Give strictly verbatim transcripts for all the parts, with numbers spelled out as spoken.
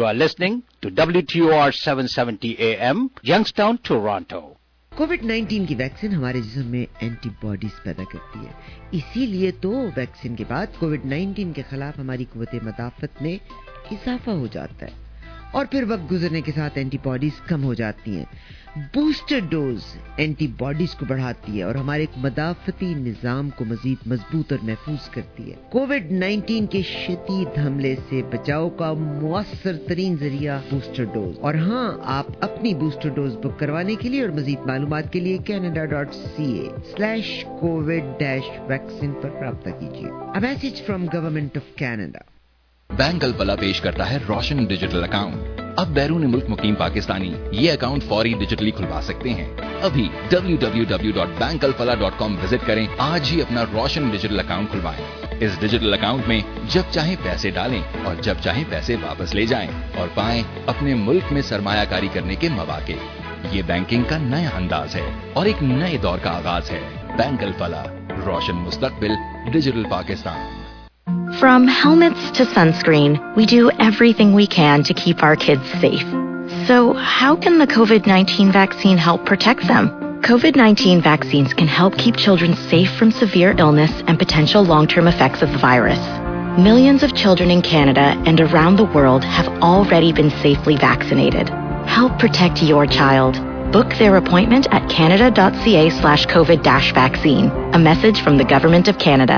You are listening to W T O R seven seventy A M, Youngstown, Toronto. Covid nineteen की vaccine हमारे जिस्म में antibodies पैदा करती है। इसीलिए तो वैक्सीन के बाद कोविड नाइन्टीन के खिलाफ हमारी कुव्वत मदाफत में इजाफा हो जाता है और फिर वक्त गुजरने के साथ एंटीबॉडीज कम हो जाती हैं। बूस्टर डोज एंटीबॉडीज को बढ़ाती है और हमारे मदाफती निजाम को मजीद मजबूत और महफूज करती है। कोविड नाइन्टीन के शदीद हमले से बचाव का मुअस्सर तरीन जरिया बूस्टर डोज। और हाँ, आप अपनी बूस्टर डोज बुक करवाने के लिए और मजीद मालूमात के लिए Canada dot C A slash covid dash vaccine पर राब्ता कीजिए। A message from government of Canada. Bank Alfalah पेश करता है रोशन डिजिटल अकाउंट। अब बैरून मुल्क मुकीम पाकिस्तानी ये अकाउंट फौरी डिजिटली खुलवा सकते हैं। अभी W W W dot bank Al Falah dot com visit करें। आज ही अपना रोशन डिजिटल अकाउंट खुलवाएं। इस डिजिटल अकाउंट में जब चाहे पैसे डालें और जब चाहे पैसे वापस ले जाएं और पाएं अपने मुल्क में सरमायाकारी करने के मौके। ये बैंकिंग का नया अंदाज है और एक नए दौर का आगाज है। बैंक अल फलाह, रोशन मुस्तकबिल, digital Pakistan. From helmets to sunscreen, we do everything we can to keep our kids safe. So, how can the COVID nineteen vaccine help protect them? COVID nineteen vaccines can help keep children safe from severe illness and potential long-term effects of the virus. Millions of children in Canada and around the world have already been safely vaccinated. Help protect your child. Book their appointment at canada dot c a slash covid dash vaccine. A message from the Government of Canada.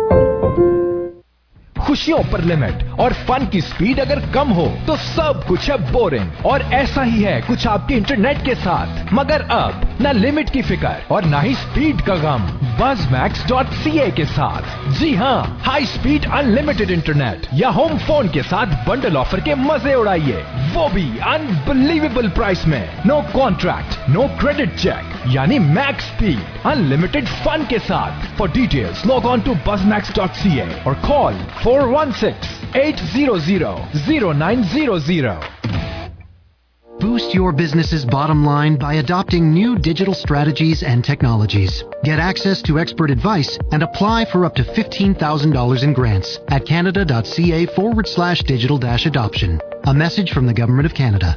खुशियों पर limit और fun की speed अगर कम हो तो सब कुछ है बोरिंग। और ऐसा ही है कुछ आपके इंटरनेट के साथ। मगर अब न लिमिट की फिक्र और न ही स्पीड का गम buzz max dot C A के साथ। जी हाँ, हाई स्पीड अनलिमिटेड इंटरनेट या होम फोन के साथ बंडल ऑफर के मजे उड़ाइए, वो भी अनबिलीवेबल प्राइस में। No contract, no credit check, यानी मैक्स स्पीड अनलिमिटेड फन के साथ। For details log on to buzz max dot C A और call four one six, eight zero zero, zero nine zero zero. Boost your business's bottom line by adopting new digital strategies and technologies. Get access to expert advice and apply for up to fifteen thousand dollars in grants at canada dot c a forward slash digital dash adoption. A message from the Government of Canada.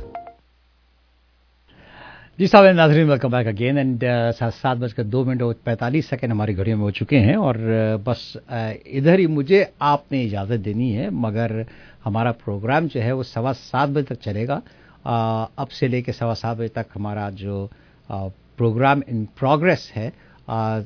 जी साहब नाज़रीन, welcome back again and सात सात बजकर दो minute और पैंतालीस second हमारी घड़ियों में हो चुके हैं और uh, बस uh, इधर ही मुझे आपने इजाज़त देनी है। मगर हमारा प्रोग्राम जो है वो सवा सात बजे तक चलेगा। uh, अब से लेके सवा सात बजे तक हमारा जो uh, प्रोग्राम इन प्रोग्रेस है uh,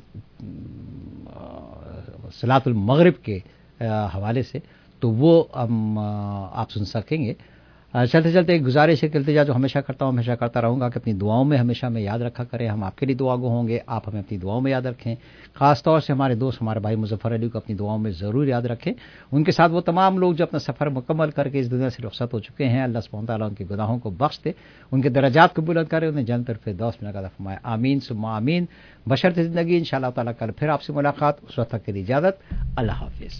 सलातुल मगरिब के uh, हवाले से, तो वो हम uh, आप सुन सकेंगे। चलते चलते एक गुजारिश है, इल्तिजा जो हमेशा करता हूँ, हमेशा करता रहूँगा कि अपनी दुआओं में हमेशा हमें याद रखा करें। हम आपके लिए दुआगो होंगे, आप हमें अपनी दुआओं में याद रखें। ख़ास तौर से हमारे दोस्त, हमारे भाई मुज़फ़्फ़र अली को अपनी दुआओं में ज़रूर याद रखें। उनके साथ वो तमाम लोग जो अपना सफ़र मुकम्मल करके इस दुनिया से रुखसत हो चुके हैं, अल्लाह सुब्हानहू तआला उनके गुनाहों को बख्श दे, उनके दर्जात को बुलंद करे, उन्हें जन्नत फिरदौस में अता फरमाए। आमीन सुम्मा आमीन। बशर्ते ज़िंदगी इंशाअल्लाह ताला कल फिर आपसे मुलाकात। उस वक्त तक के लिए इजाज़त, अल्लाह हाफ़िज़।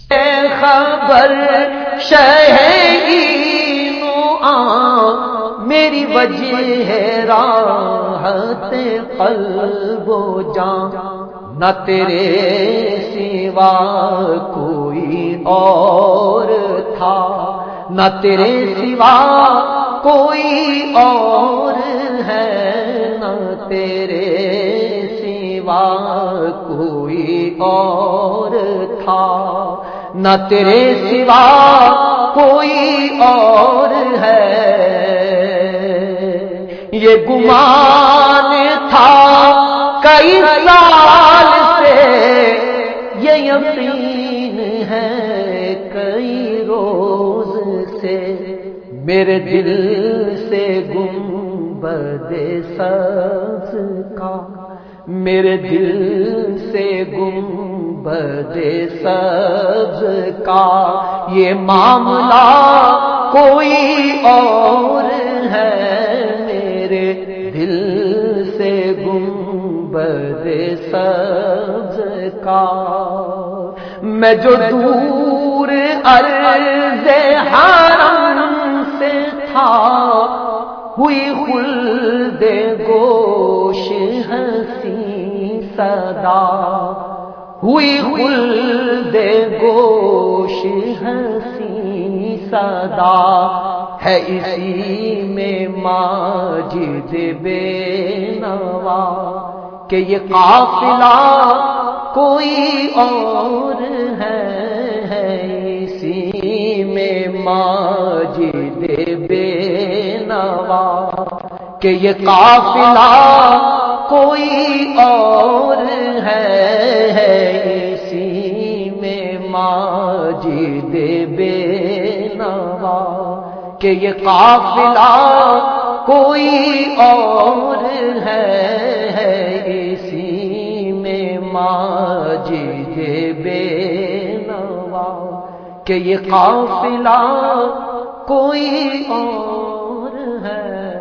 मेरी वजह है राहत क़ल्बो जान, न तेरे सिवा कोई और था, न तेरे सिवा कोई और है, न तेरे सिवा कोई और था, न तेरे सिवा कोई और है। ये गुमान था कई साल से, ये यकीन है कई रोज से, मेरे दिल से गुंबदे सब्ज़ का, मेरे दिल से गुंबदे सब्ज़ का ये मामला कोई और है, मेरे दिल से गुंबदे सब्ज़ का। मैं जो दूर अर्ज़े हरम से था, हुई खुल्दे गोश हंसी सदा, हुई खुल्दे गोश हंसी सदा, है इसी में माजिद बेनवा कि ये काफिला कोई और है, है इसी में माजिद बेनवा कि ये काफिला कोई और है, है इसी में माजिद बेनवा कि ये काफिला कोई और है, है इसी में माजिद बेनवा कि ये काफिला कोई और है।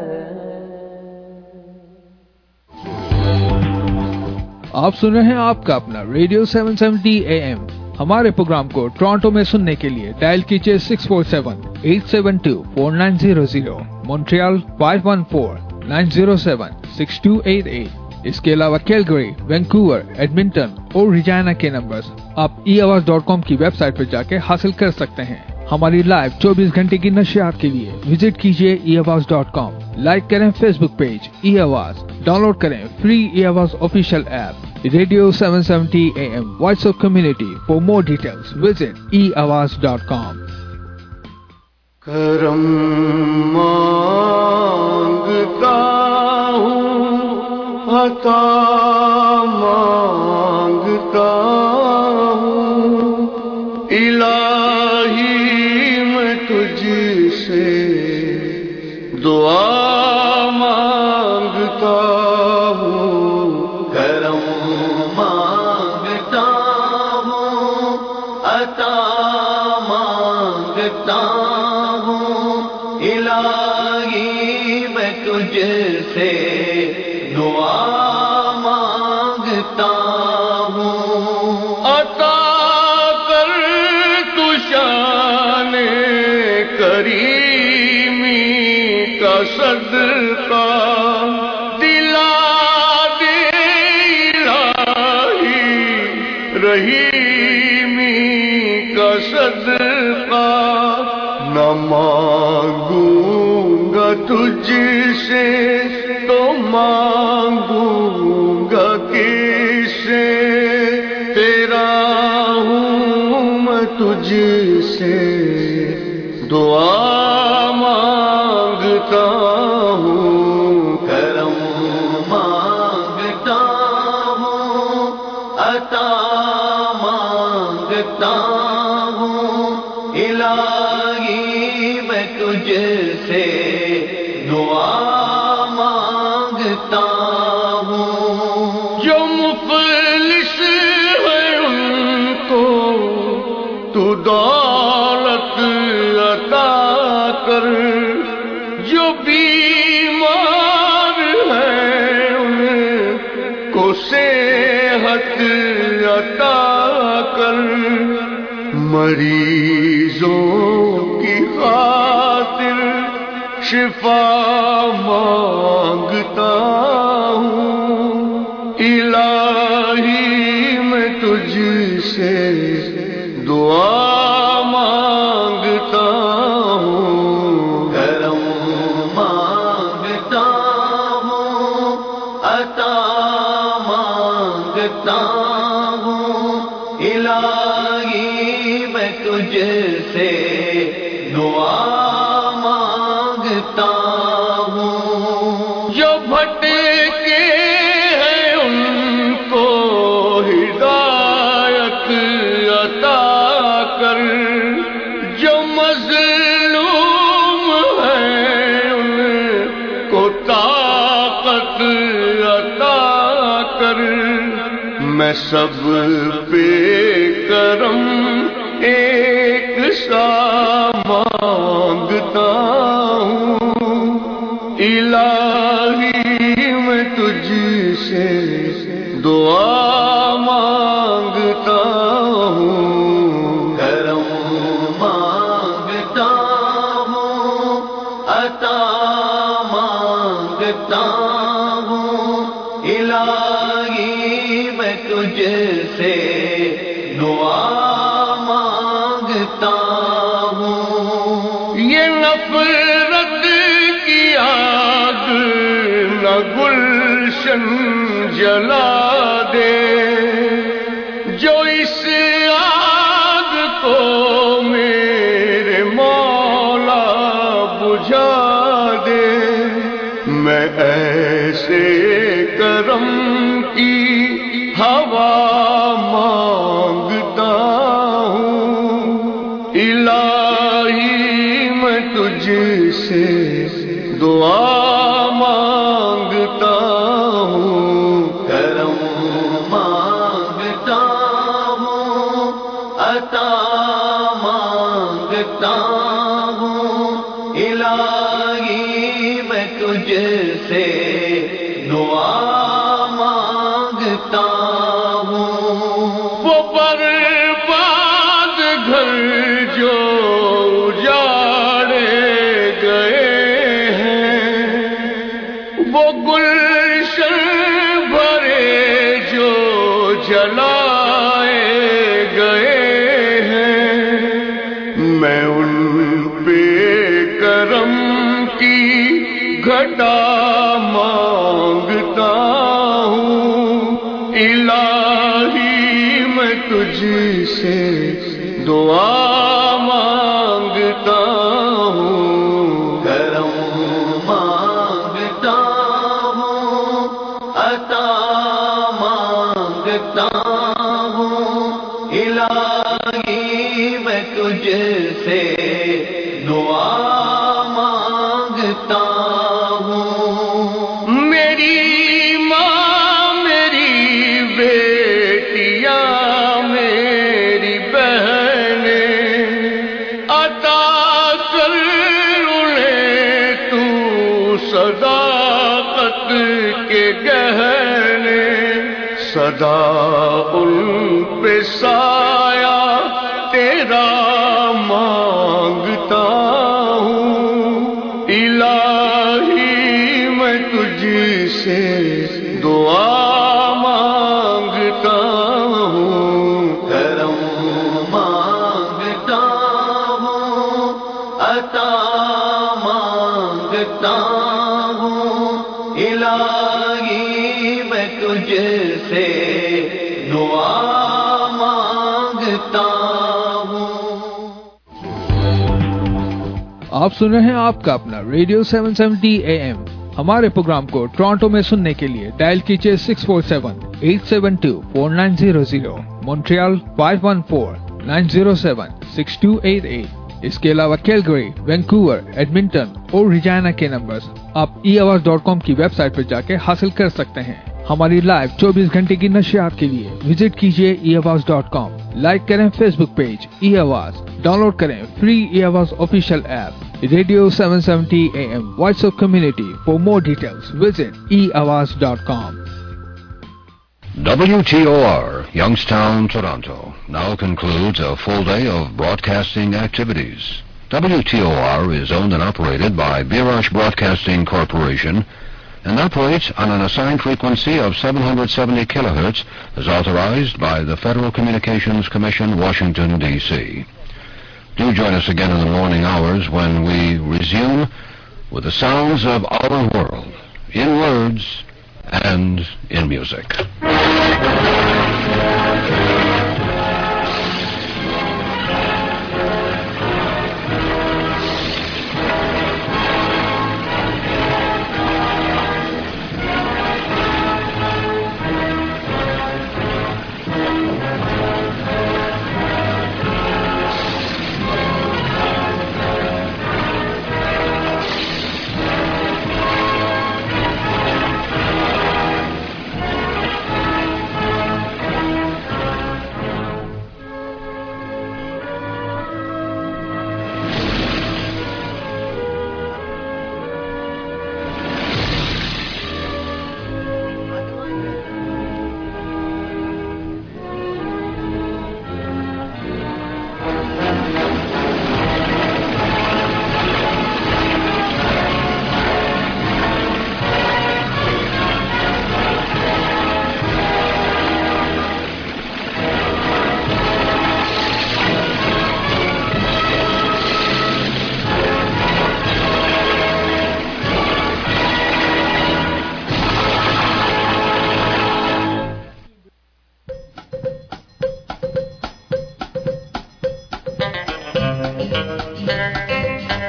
आप सुन रहे हैं आपका अपना radio seven seventy A M. हमारे प्रोग्राम को टोरंटो में सुनने के लिए डायल कीजिए six four seven eight seven two four nine zero zero, Montreal five one four nine zero seven six two eight eight. इसके अलावा कैलगरी, वैंकूवर, एडमिंटन और रिजाना के नंबर्स आप ई आवाज डॉट कॉम की वेबसाइट पर जाके हासिल कर सकते हैं। हमारी लाइव चौबीस घंटे की नशियात के लिए विजिट कीजिए e Awaz dot com. Like करें Facebook page e Awaz, download करें free e Awaz official app radio seven seventy A M voice of community. For more details visit e Awaz dot com. करम मांगता हूँ, अता मांगता हूँ, इलाही मैं तुझसे दुआ मांगता हूँ। करम मांगता हूँ, अता मांगता हूँ, इलाही मैं तुझसे दुआ मांगता हूँ। अता कर तू शाने करीमी का सदका, दिला दे इलाही रहीमी का सदका। न मांगूंगा तुझसे तो मांगूंगा किससे, तेरा हूँ मैं तुझसे दुआ मांगता हूँ। करम मांगता हूँ, अता मांगता हूँ, इलाही मैं तुझसे दुआ मांगता हूँ। जो मुफलिस है उनको तू दौलत अता कर, जो बीमार है उनको सेहत अता कर। मरीजों की खातिर शिफा मांगता हूँ, इलाही मैं तुझसे दुआ मांगता हूँ। करम मांगता हूँ, अता मांगता हूँ, इलाही मैं तुझसे दुआ मांगता हूँ। जो भटके हैं उनको हिदायत अता कर, जो मजलूम हैं उनको ताकत अता कर। मैं सब पे करम एक सा मांगता हूँ, इलाही मैं तुझसे दुआ मांगता हूँ। करम मांगता हूँ, अता मांगता हूँ, इलाही मैं तुझसे दुआ मांगता हूँ। ये नफल गुलशन जला दे, जो इस आग को मेरे मौला बुझा दे। मैं ऐसे करम की हवा मांगता हूँ, इलाही मैं तुझसे दुआ मांगता हूँ, करम मांगता हूँ, अता मांगता हूँ, इलाही मैं तुझसे दुआ मांगता हूँ। वो बर्बाद घर जो उजाड़े गए हैं, वो गुलशन भरे जो जलाए गए हैं, मैं उन पे करम की घटा मांगता हूँ, इलाही मैं तुझसे दुआ मांगता हूँ, करम मांगता हूँ, अता मांगता हूँ, इलाही मैं तुझसे दुआ मांगता हूँ। मेरी माँ, मेरी बेटियाँ, मेरी बहनें, अता कर उन्हें तू सदाकत के गहने, सदा उन पे साया तेरा मांगता हूँ, इलाही मैं तुझसे दुआ मांगता हूँ, करम मांगता हूँ, अता मांगता हूँ, इलाही मैं तुझसे दुआ मांगता हूँ। आप सुन रहे हैं आपका अपना radio seven seventy A M. हमारे प्रोग्राम को टोरंटो में सुनने के लिए डायल कीजिए six four seven eight seven two four nine zero zero, Montreal five one four nine zero seven six two eight eight. इसके अलावा कैलगरी, वैंकूवर, एडमिंटन और रिजाना के नंबर्स आप ई आवाज डॉट कॉम की वेबसाइट पर जाके हासिल कर सकते हैं। हमारी लाइव चौबीस घंटे की नशियात के लिए विजिट कीजिए e Awaz dot com. Like करें Facebook page e Awaz, download करें free e Awaz official app radio seven seventy A M WhatsApp community. For more details visit e Awaz dot com. W T O R, Youngstown, Toronto, now concludes a full day of broadcasting activities. W T O R is owned and operated by Birash Broadcasting Corporation and operates on an assigned frequency of seven hundred seventy kilohertz as authorized by the Federal Communications Commission, Washington, D C Do join us again in the morning hours when we resume with the sounds of our world, in words and in music.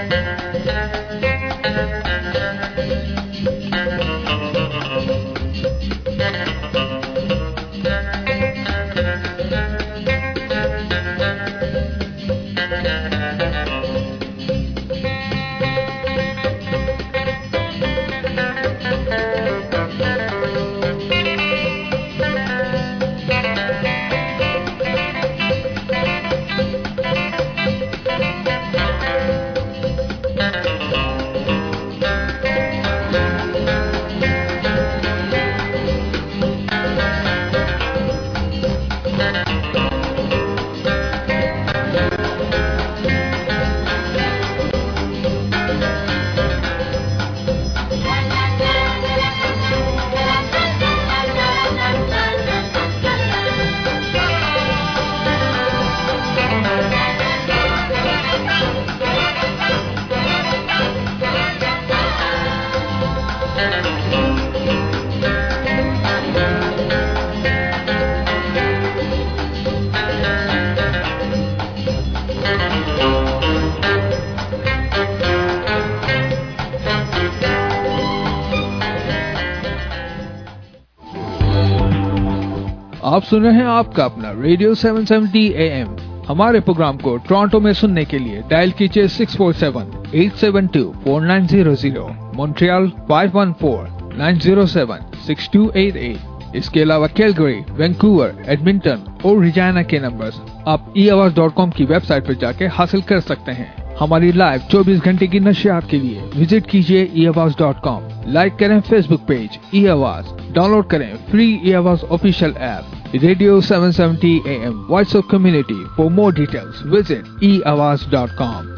आप सुन रहे हैं आपका अपना radio seven seventy A M. हमारे program को Toronto में सुनने के लिए डायल कीजिए six four seven eight seven two four nine zero zero, Montreal five one four nine zero seven six two eight eight. इसके अलावा कैलगरी, वैंकूवर, एडमिंटन और रिजाना के नंबर्स आप ई आवाज डॉट कॉम की वेबसाइट पर जाके हासिल कर सकते हैं। हमारी लाइव चौबीस घंटे की नशियात के लिए विजिट कीजिए e Awaz dot com. Like करें Facebook page e Awaz, download करें free e Awaz official app radio seven seventy A M voice of community. For more details visit e Awaz dot com.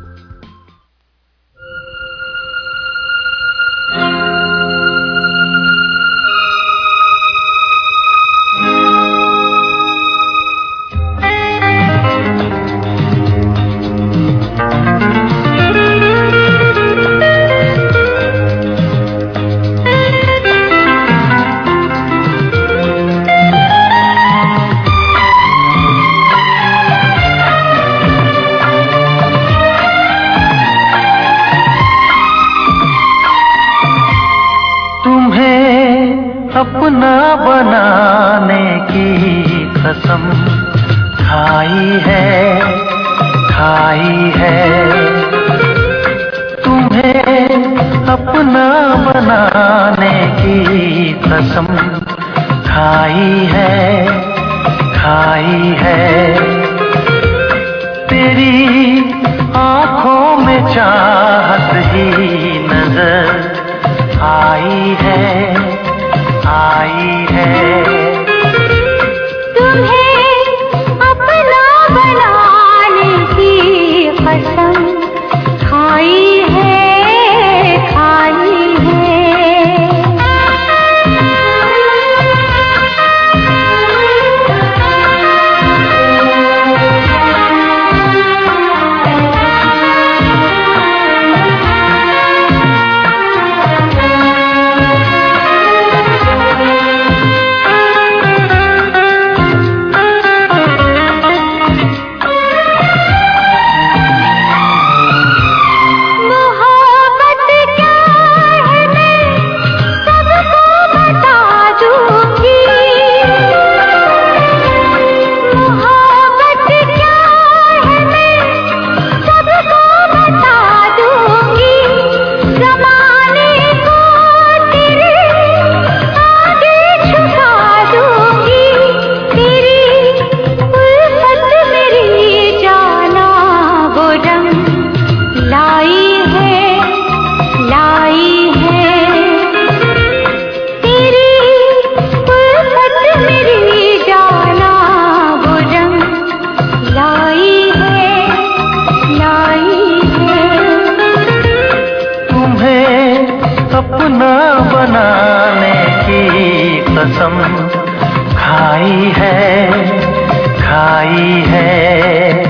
अपना बनाने की कसम खाई है खाई है, तुम्हें अपना बनाने की कसम खाई है खाई है। तेरी आँखों में चाहत ही नजर आई है आई है। तुम्हें अपना बनाने की कसम खाई है खाई है। अपना बनाने की कसम खाई है खाई है।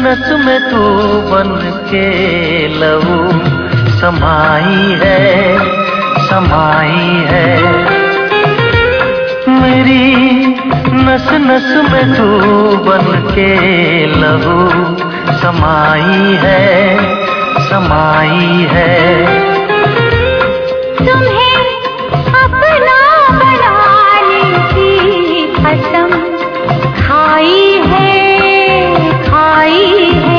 नस में तू बन के लहू समाई है, समाई है। मेरी नस नस में तू बन के लहू समाई है, समाई है। तुम्हें अपना बनाने की कसम खाई है, खाई है।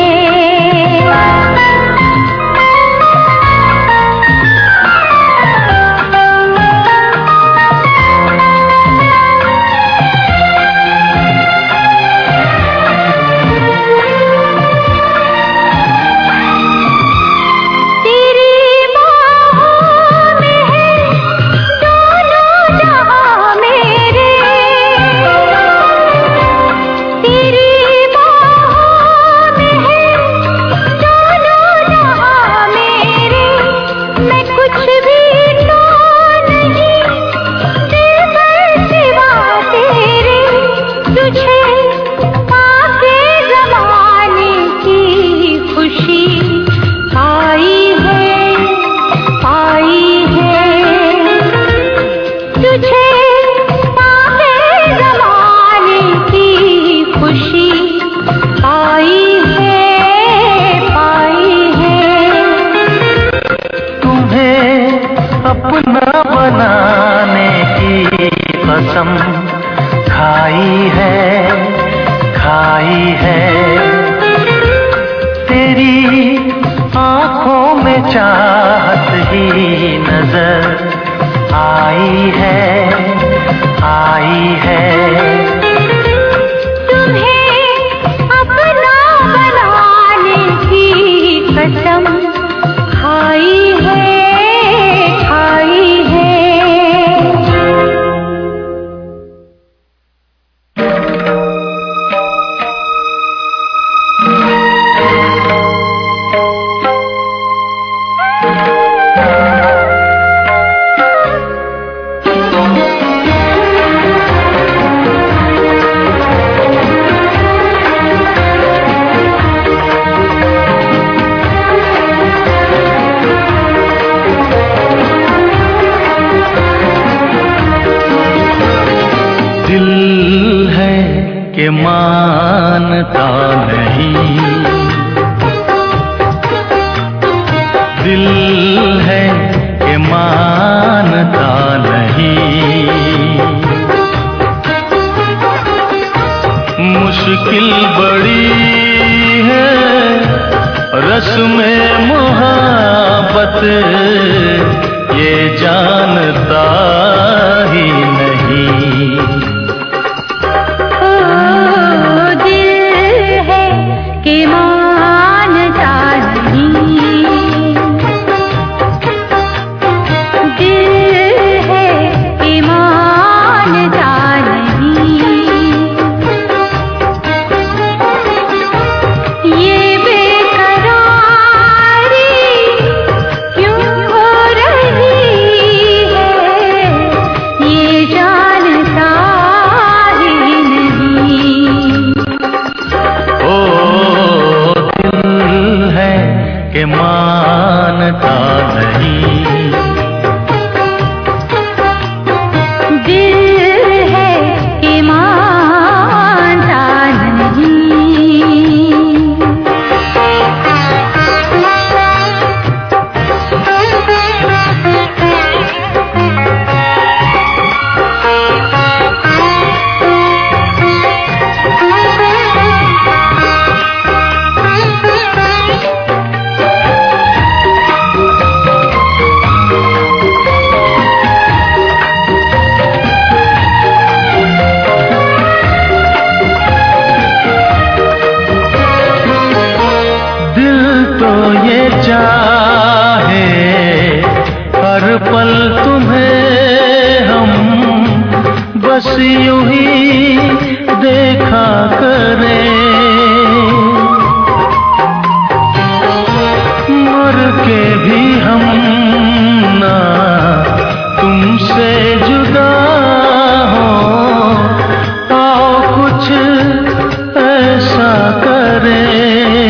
खाई है, खाई है। तेरी आंखों में चाहत ही नजर आई है, आई है। तुम्हें अपना बनाने की कसम खाई है, खाई है। के मानता नहीं, दिल है के मानता नहीं। मुश्किल बड़ी है रस्म मोहब्बत, ये जानता ही नहीं। मानता नहीं, दिल है कि मानता चाहे हर पल तुम्हें हम बस यूं ही देखा करें, मर के भी हम ना तुमसे जुदा हो। आओ कुछ ऐसा करें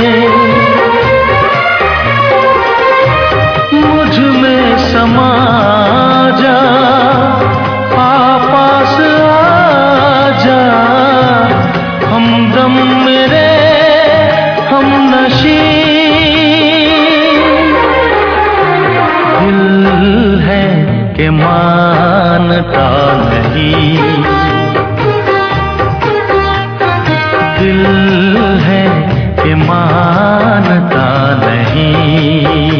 के मानता नहीं, दिल है कि मानता नहीं।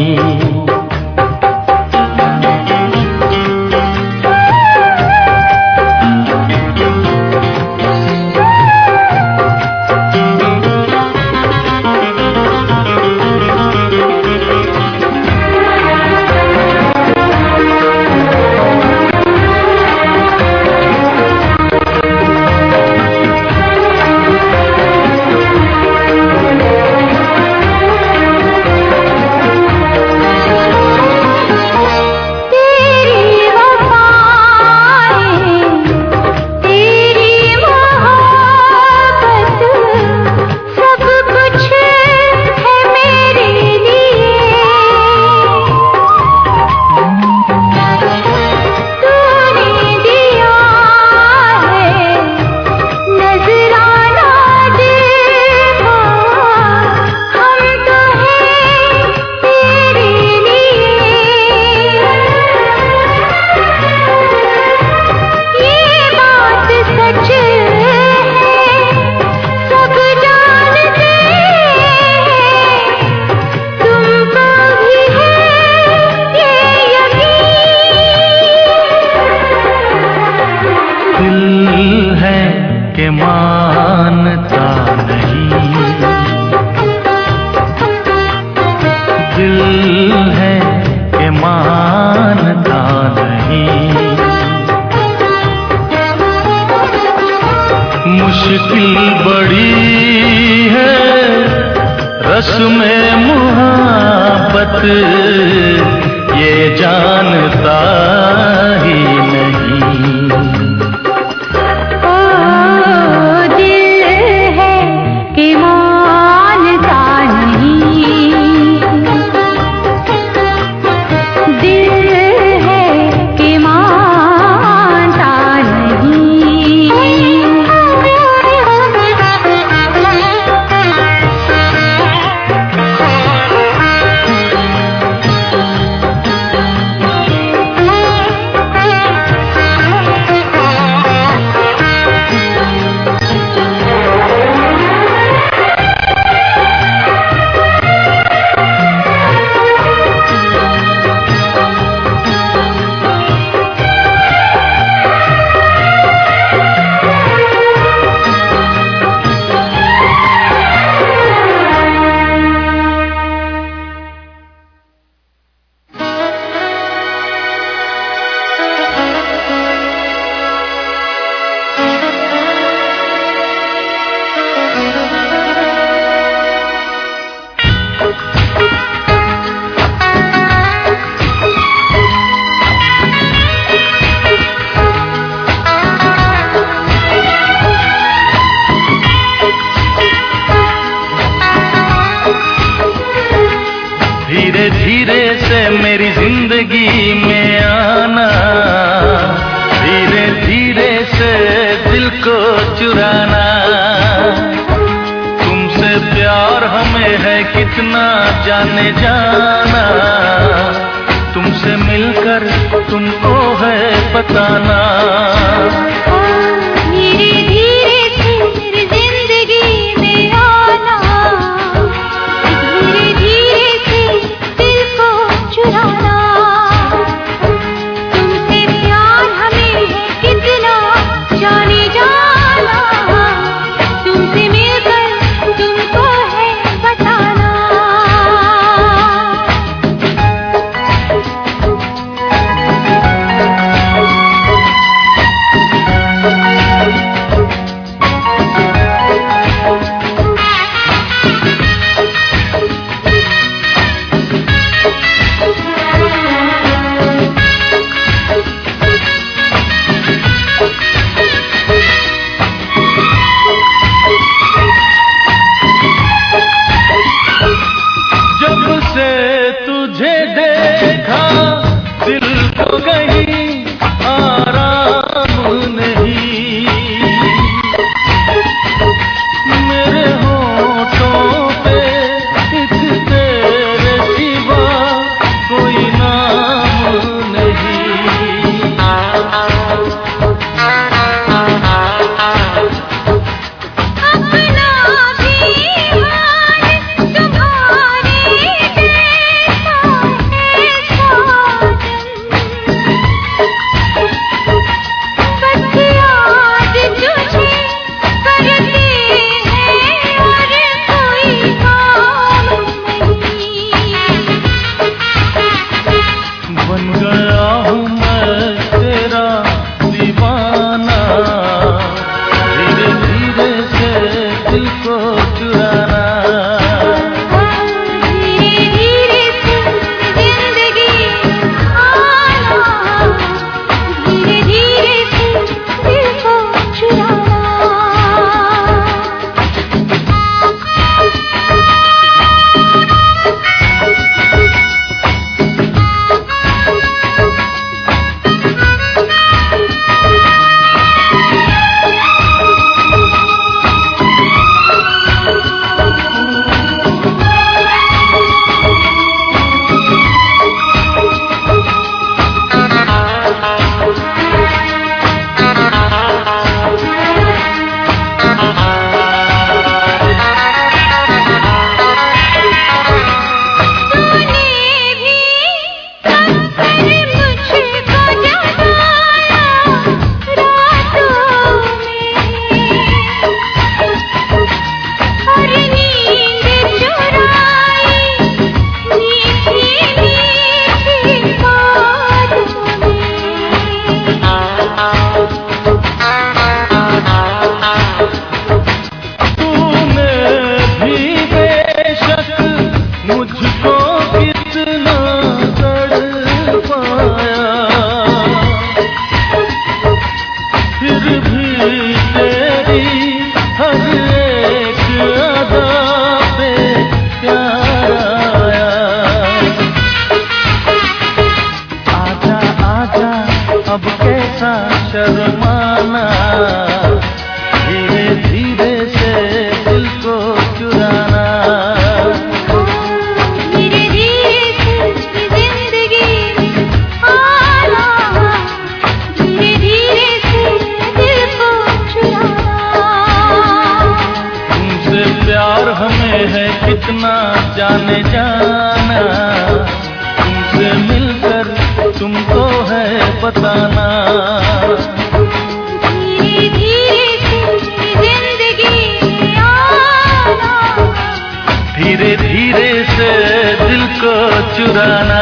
मुझको कितना तड़पाया, फिर भी तेरी हर एक अदा पे प्यार आया। आजा आजा अब कैसा शर्माना, धीरे धीरे से दिल को चुराना। धीरे धीरे से जिंदगी आना, धीरे धीरे से दिल को चुराना। तुमसे प्यार हमें है कितना जाने जाना, तुमसे मिलकर तुमको है बताना। धीरे धीरे से जिंदगी आना, धीरे धीरे से दिल को चुराना।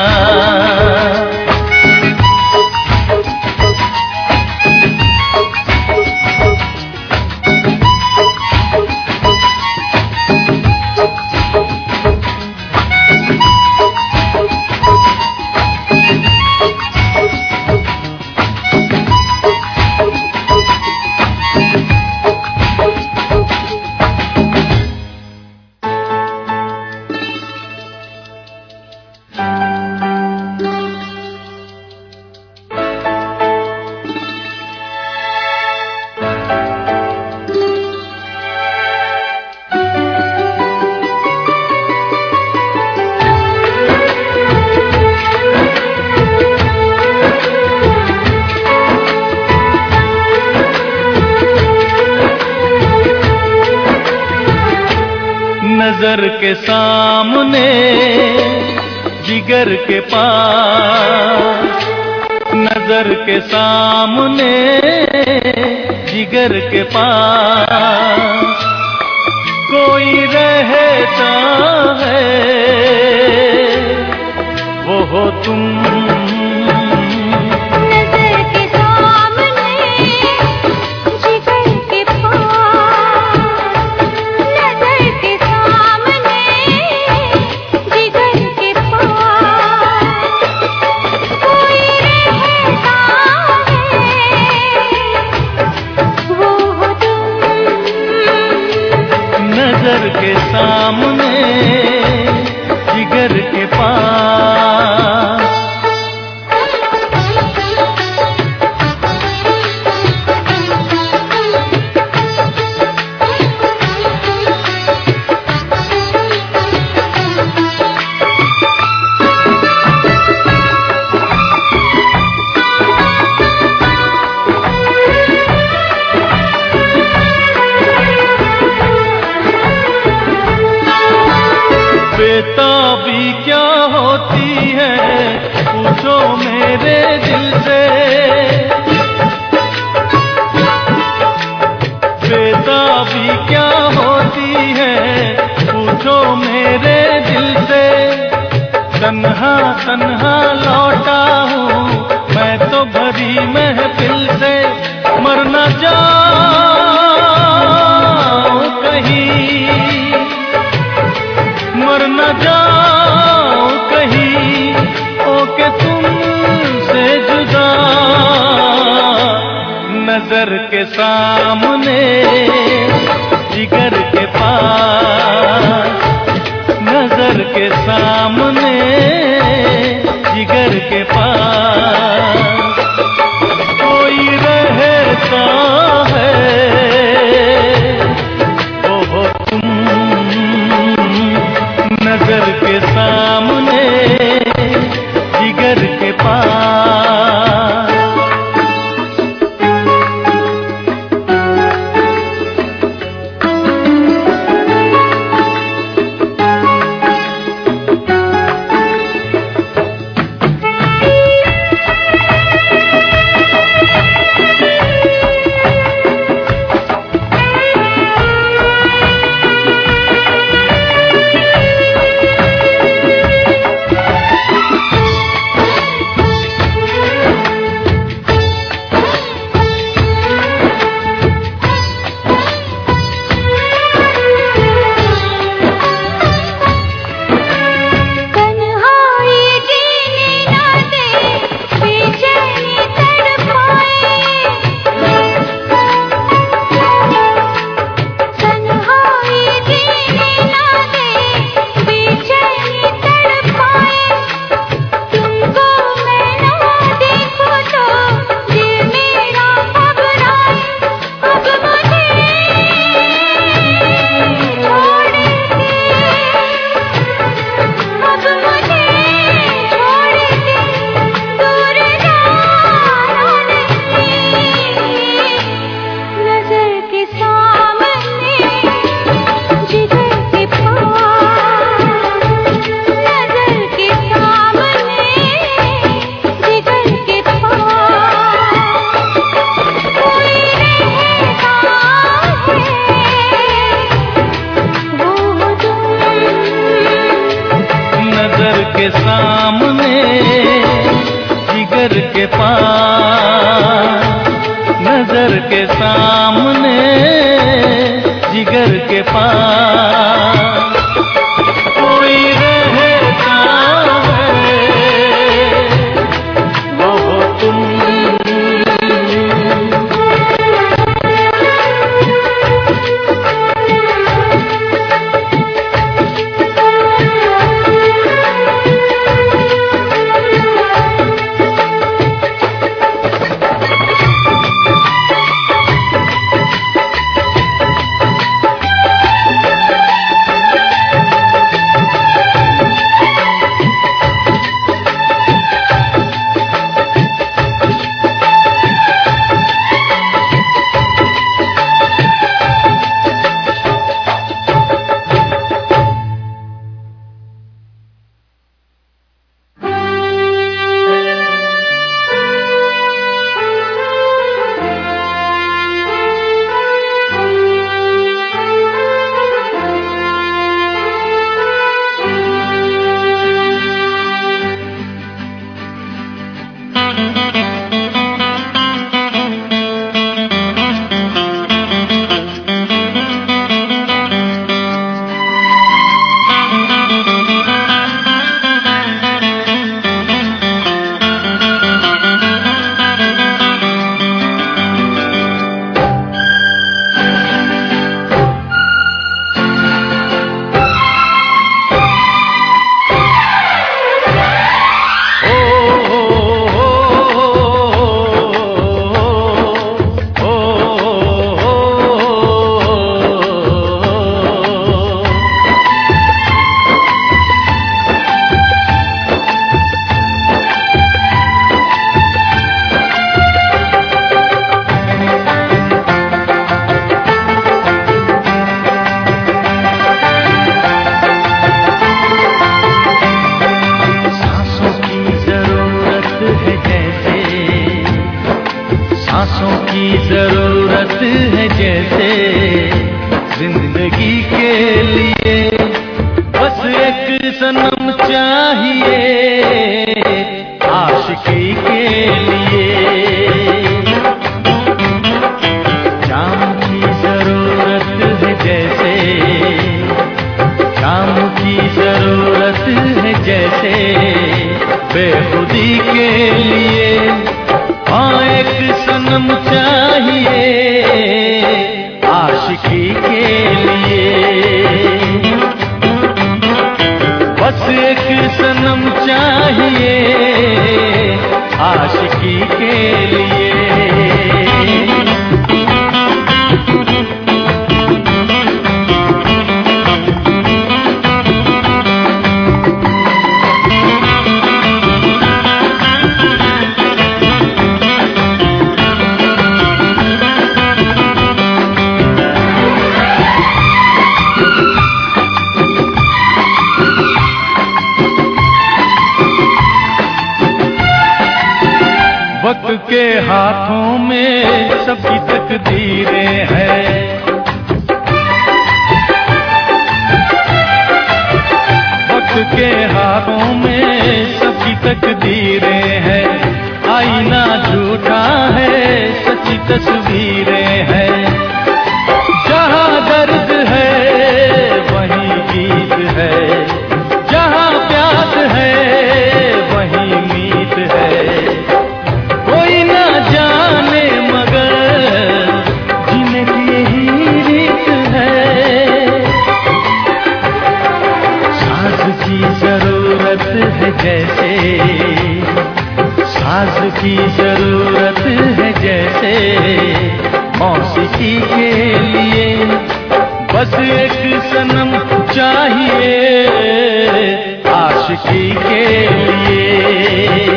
नजर के सामने जिगर के पास, नजर के सामने जिगर के पास कोई रहता है, वो हो तुम। नजर के सामने जिगर के पास, नजर के सामने जिगर के पास कोई रहता है, वो हो तुम। नजर के सामने जिगर के पास। बेताबी क्या होती है पूछो मेरे दिल से, बेताबी क्या होती है पूछो मेरे दिल से। तन्हा तन्हा लौटा हूँ मैं तो भरी महफिल से, मर न जाऊं कहीं, मर न जाओ कहीं ओके तुमसे जुदा। नजर के सामने जिगर के पास, नजर के सामने जिगर के पास कोई रहता है, वो हो तुम। नजर के सामने जिगर के पास। नजर के सामने जिगर के पास, नजर के सामने जिगर के पास कोई रहता है वो हो तुम। के हाथों में सबकी तकदीरें हैं, वक्त के हाथों में सबकी तकदीरें हैं। आईना झूठा है सच्ची तस्वीरें हैं। जहाँ दर्द है वहीं गीत है, जहाँ प्यास है वहीं मीत है। कोई ना जाने मगर जीने की यही रीत है। साज की जरूरत है जैसे, साज की जरूरत है जैसे मौसीकी के लिए। बस एक सनम चाहिए आशिकी के लिए।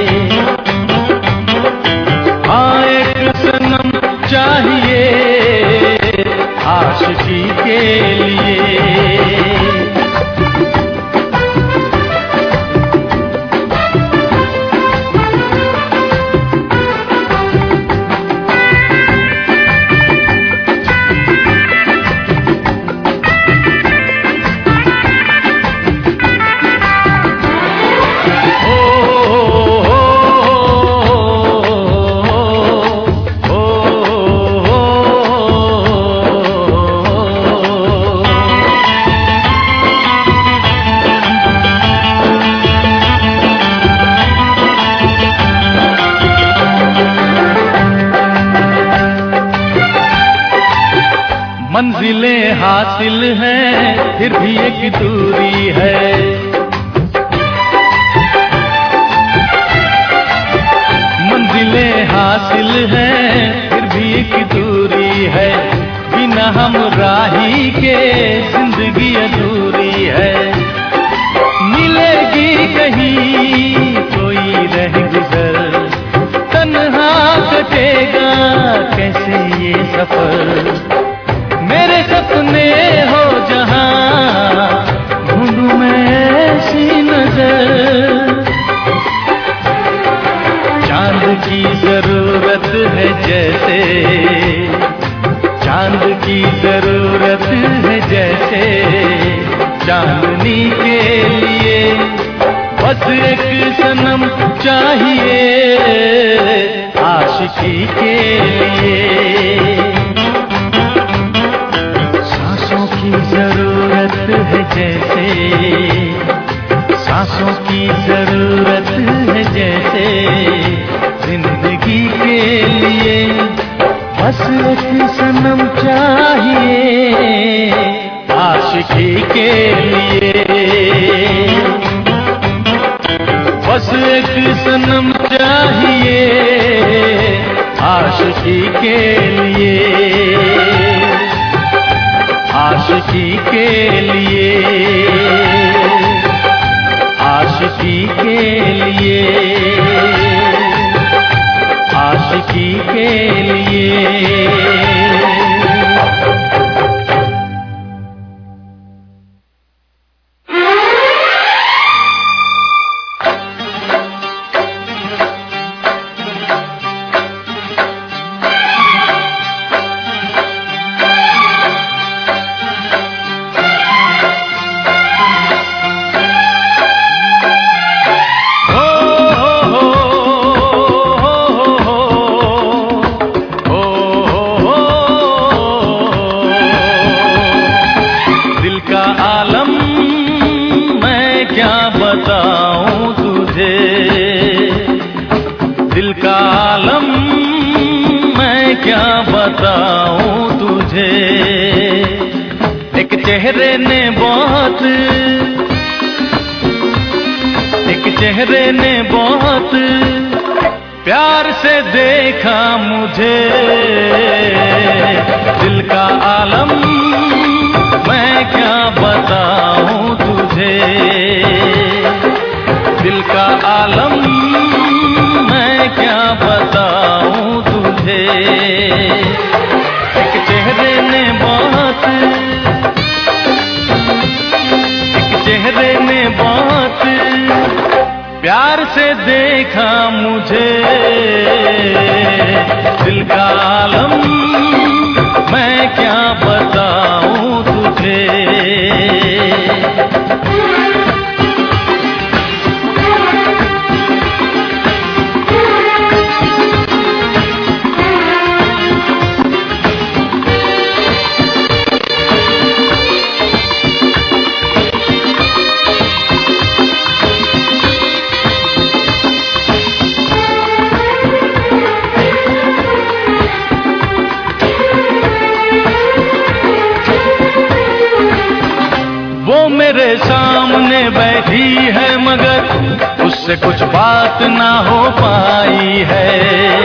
हाँ एक सनम चाहिए आशिकी के लिए। हासिल हैं फिर भी एक दूरी है। मंजिलें हासिल हैं फिर भी एक दूरी है। बिना हम राही के जिंदगी अधूरी है। मिलेगी कहीं कोई रह गुजर, तन्हा कटेगा कैसे ये सफर। मेरे सपने हो जहां ढूंढूं मैं ऐसी नजर। चांद की जरूरत है जैसे, चांद की जरूरत है जैसे चांदनी के लिए। बस एक सनम चाहिए आशिकी के लिए। सांसों की जरूरत है जैसे, सांसों की जरूरत है जैसे जिंदगी के लिए। बस एक सनम चाहिए आशिकी के लिए। बस एक सनम चाहिए आशिकी के लिए। आशिकी के लिए, आशिकी के लिए, आशिकी के लिए। चेहरे ने बहुत, एक चेहरे ने बहुत प्यार से देखा मुझे। दिल का आलम मैं क्या बताऊं तुझे। दिल का आलम मैं क्या बताऊं तुझे। एक चेहरे ने बहुत, चेहरे ने बहुत प्यार से देखा मुझे। दिल का आलम मैं क्या बताऊं तुझे। मेरे सामने बैठी है मगर उससे कुछ बात ना हो पाई है।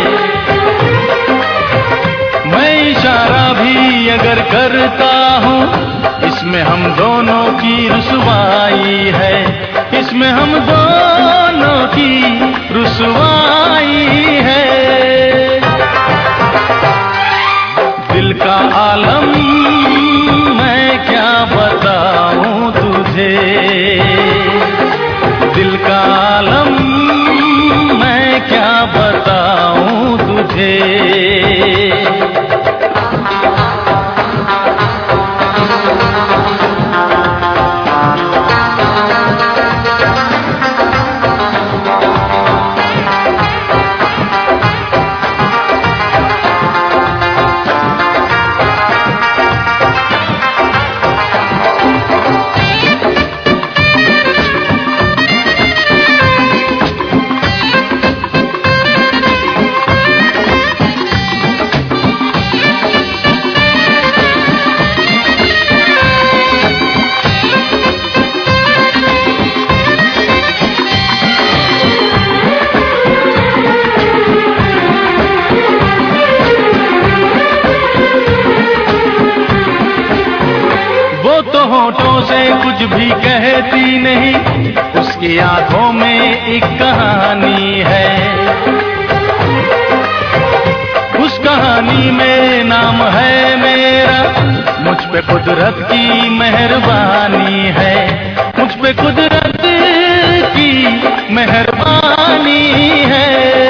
मैं इशारा भी अगर करता हूँ इसमें हम दोनों की रुसवाई है। इसमें हम दोनों की रुसवाई है। दिल का आलम मैं क्या बताऊं तुझे। दिल का आलम मैं क्या बताऊं तुझे। होठों से कुछ भी कहती नहीं, उसकी आंखों में एक कहानी है। उस कहानी में नाम है मेरा, मुझ पे कुदरत की मेहरबानी है, मुझ पे कुदरत की मेहरबानी है।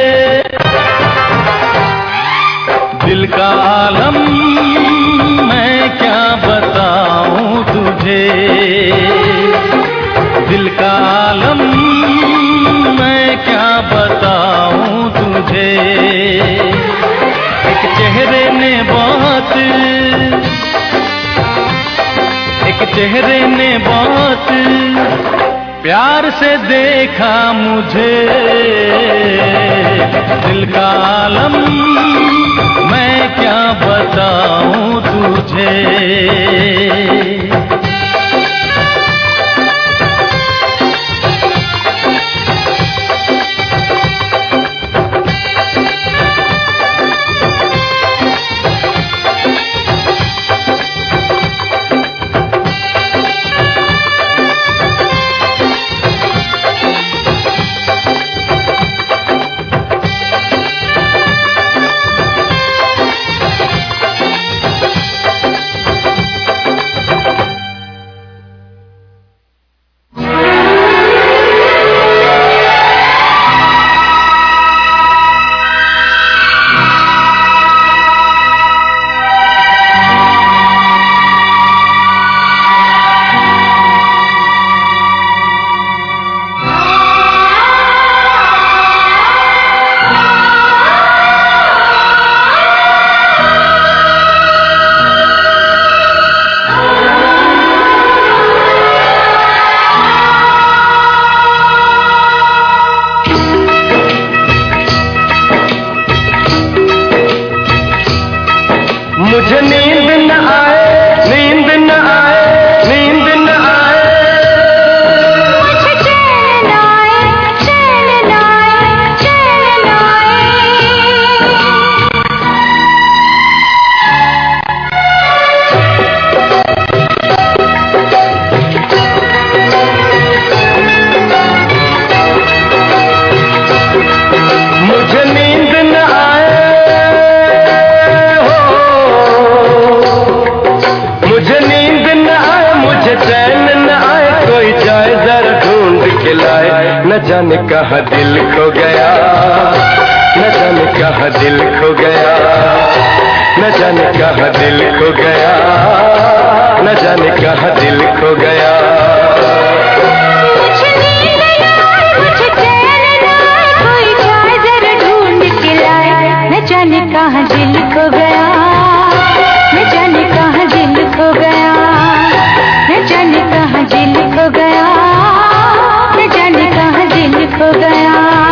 दिल का आलम मैं क्या बताऊं तुझे, दिल का आलम मैं क्या बताऊं तुझे। एक चेहरे ने बहुत, एक चेहरे ने बहुत प्यार से देखा मुझे। दिल का आलम मैं क्या बताऊं तुझे। जाने कहाँ दिल खो गया, न जाने कहाँ दिल खो गया, न जाने कहाँ दिल खो गया, न जाने कहाँ दिल खो गया। मुझे नींद न आए, मुझे चैन न आए, कोई जाए जरा ढूंढ के लाए। न जाने कहाँ दिल खो गया, न जाने कहाँ दिल खो गया, न जाने कहाँ दिल खो गया, न जाने कहाँ दिल खो गया।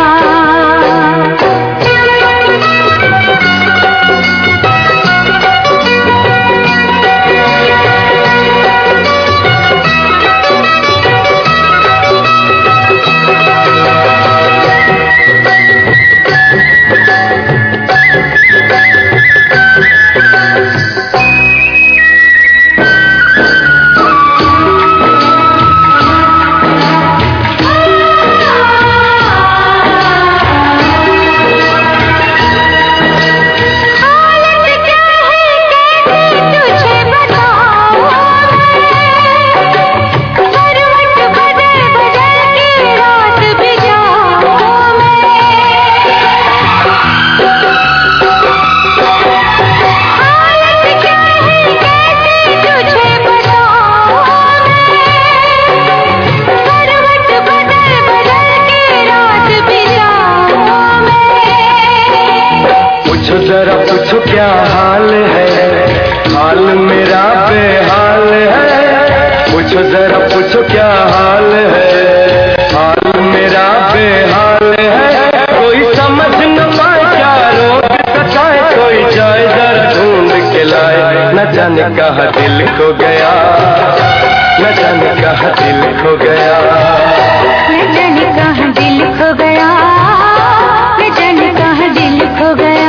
जरा पूछो क्या हाल है, हाल मेरा बेहाल है। पूछो जरा पूछो क्या हाल है, हाल मेरा बेहाल है। कोई समझ न पाए क्या रोग सताए, कोई जाए जरा ढूंढ के लाए। न जाने कहाँ दिल खो गया, न जाने कहाँ दिल खो गया, न जाने कहाँ दिल खो गया, न जाने कहाँ दिल खो गया।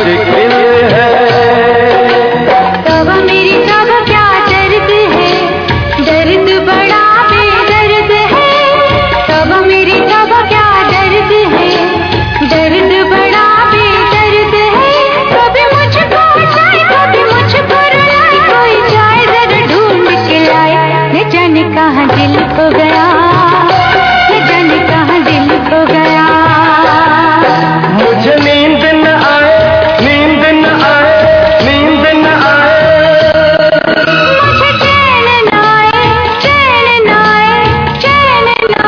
मुश्किल है। तब मेरी तब क्या दर्द है, दर्द बड़ा बेदर्द है। तब मेरी तब क्या दर्द है, दर्द बड़ा बेदर्द है। कभी मुझको हंसाए कभी मुझको रुलाए, कोई जाए जरा ढूंढ के लाए। न जाने कहाँ दिल खो गया, न जाने कहाँ दिल खो गया। मुझे नींद न आए, नींद न आए, नींद न आए। मुझे चैन न आए, चैन न आए, चैन न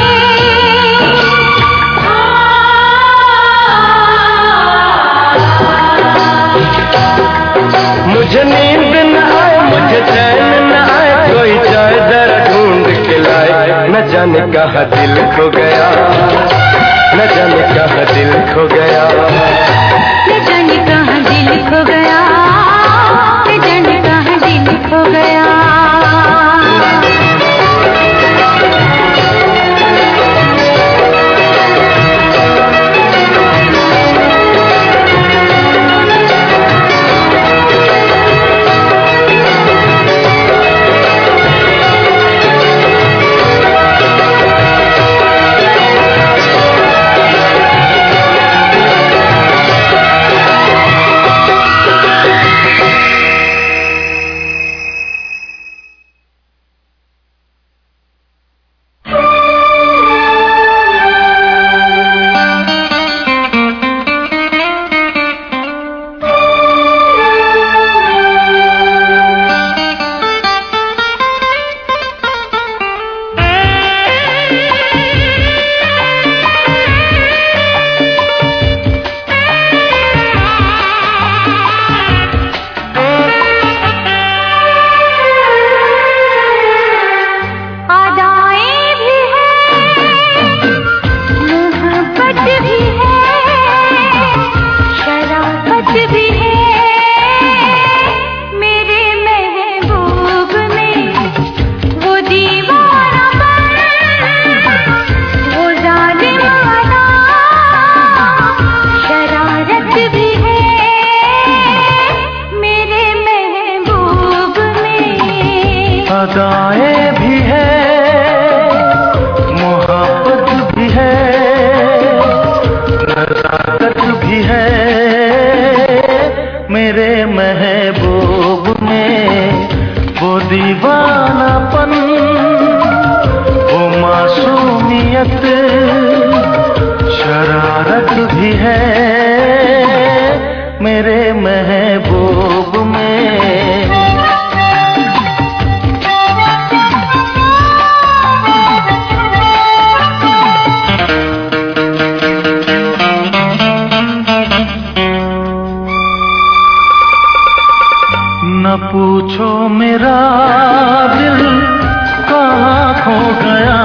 आए। मुझे नींद न आए, मुझे चैन न आए, कोई जाए जरा ढूंढ के लाए। न जाने कहाँ दिल खो गया, न जाने कहाँ दिल खो गया, न जाने कहाँ दिल खो गया, न जाने कहाँ दिल खो गया। अदाएं भी है, मोहब्बत भी है, नज़ाकत भी है। मेरे महबूब में वो दीवानापन, वो मासूमियत, शरारत भी है। मेरे महबूब में न पूछो मेरा दिल कहाँ खो गया,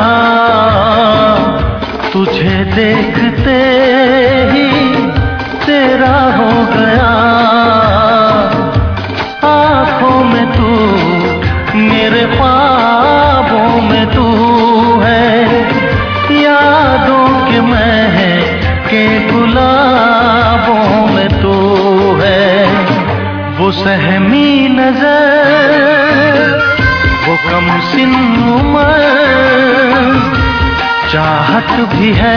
तुझे देखते ही तेरा हो गया। आँखों में तू, मेरे ख्वाबों में तू है, यादों के महके गुलाबों में तू है। वो सहमी नजर, वो कम सिन उम्र, चाहत भी है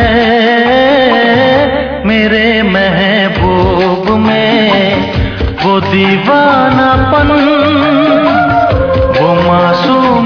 मेरे महबूब में, वो दीवानापन,